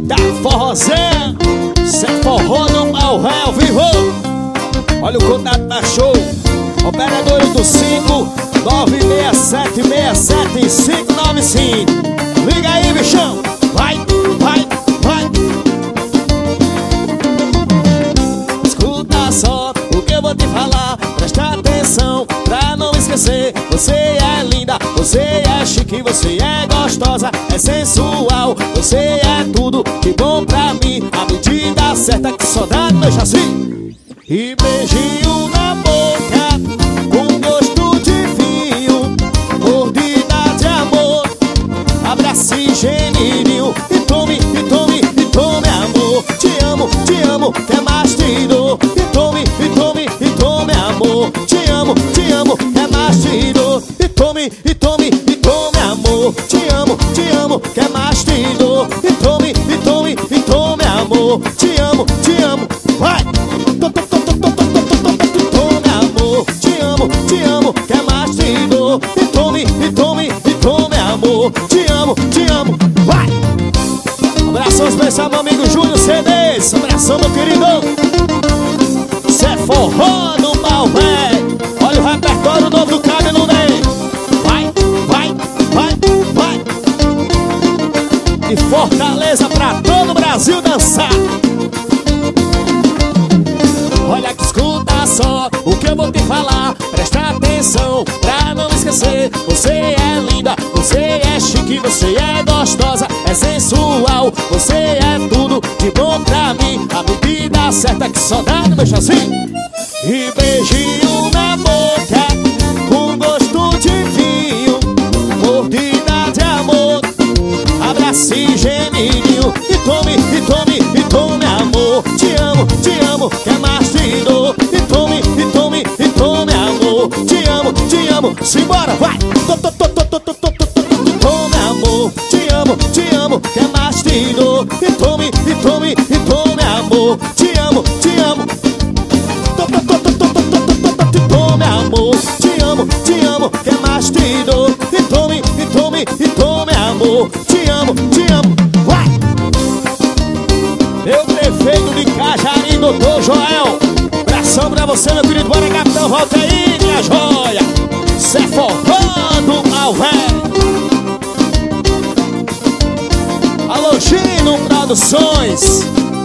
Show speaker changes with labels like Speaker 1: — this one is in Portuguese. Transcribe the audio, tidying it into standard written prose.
Speaker 1: Eita, forrozé, cê forró no mal réu, vivo. Olha o contato da show. Operadores do 596767595. Liga aí, bichão. Vai, vai, vai. Escuta só o que eu vou te falar. Presta atenção pra não esquecer. Você é linda, você é chique, você é gostosa, é sensual. Você é tudo de bom pra mim. A medida certa que só dá no chassi. E beijinho na boca, com gosto de vinho, mordida de amor, abraço geninho. E tome, e tome, e tome amor. Te amo, quer mais te dou. E tome, e tome, e tome amor. Te amo, quer mais te dou. E tome, e tome, e tome amor. Te amo, quer mais te dou. E tome, e tome, e tome amor. Te amo, vai! Te amo, quer mais te dou. E tome, e tome, e tome amor. Te amo, vai! Abração especial meu amigo Júnior CDs. Abração meu querido. Cê forró no mal, véi. Olha o repertório novo do Cabe no Ney. Vai, vai, vai, vai. De Fortaleza pra todo o Brasil dançar. Olha que escuta só o que eu vou te falar. Presta atenção pra não esquecer. Você é linda, você é chique, você é gostosa, é sensual. Você é tudo de bom pra mim. A medida certa que só dá no meu chassi. E beijinho na boca, com gosto de vinho, mordida de amor, abraço geninho. E tome, e tome, e tome amor. Te amo, quer mais te dou. E tome, e tome, e tome amor. Te amo, simbora, vai! Tome amor. Te amo, quer mais te dou. E tome, e tome, e tome amor. Te amo, tome amor. Te amo, quer mais te dou. E tome, e tome, e tome amor. Te amo, vai! Meu prefeito de Cajari, doutor Joel. Abração pra você, meu querido. Bora, capitão, volta aí, minha joia. Cê forró do mal, velho. Alô, Gino Produções.